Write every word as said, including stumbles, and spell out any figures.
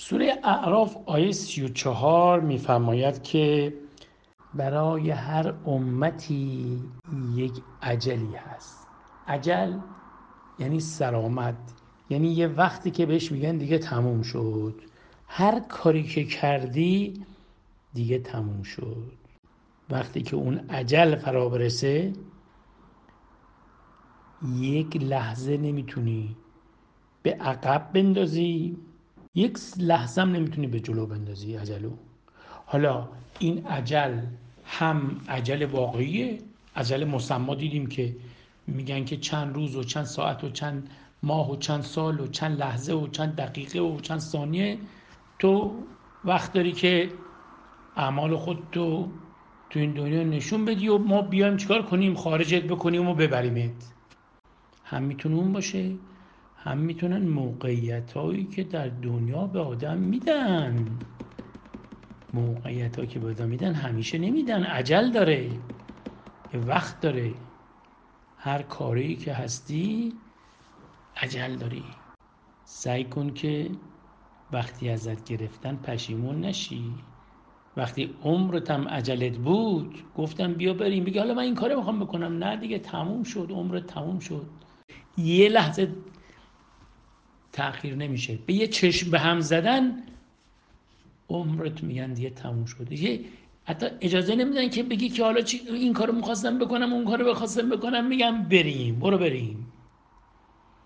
سوره اعراف آیه سی و چهار می‌فرماید که برای هر امتی یک اجلی هست. اجل یعنی سرآمد، یعنی یه وقتی که بهش میگن دیگه تموم شد، هر کاری که کردی دیگه تموم شد. وقتی که اون اجل فرا برسه یک لحظه نمیتونی به عقب بندازی، یک لحظه هم نمیتونی به جلو بندازی اجلو. حالا این اجل هم اجل واقعیه، اجل مسمى دیدیم که میگن که چند روز و چند ساعت و چند ماه و چند سال و چند لحظه و چند دقیقه و چند ثانیه تو وقت داری که اعمال خودتو تو این دنیا نشون بدی و ما بیایم چیکار کنیم؟ خارجت بکنیم و ببریمت. هم میتونه اون باشه، هم میتونن موقعیت هایی که در دنیا به آدم میدن. موقعیت هایی که به آدم میدن همیشه نمیدن، عجل داره، یه وقت داره. هر کاری که هستی عجل داری. سعی کن که وقتی ازت گرفتن پشیمون نشی. وقتی عمرت هم عجلت بود گفتم بیا بریم، بگی حالا من این کارو میخوام بکنم، نه دیگه تموم شد، عمرت تموم شد. یه لحظه تأخیر نمیشه. به یه چشم به هم زدن عمرت میگن دیگه تموم شد. دیگه حتی اجازه نمیدن که بگی که حالا این کارو میخواستم بکنم اون کارو بخواستم بکنم، میگم بریم، برو بریم.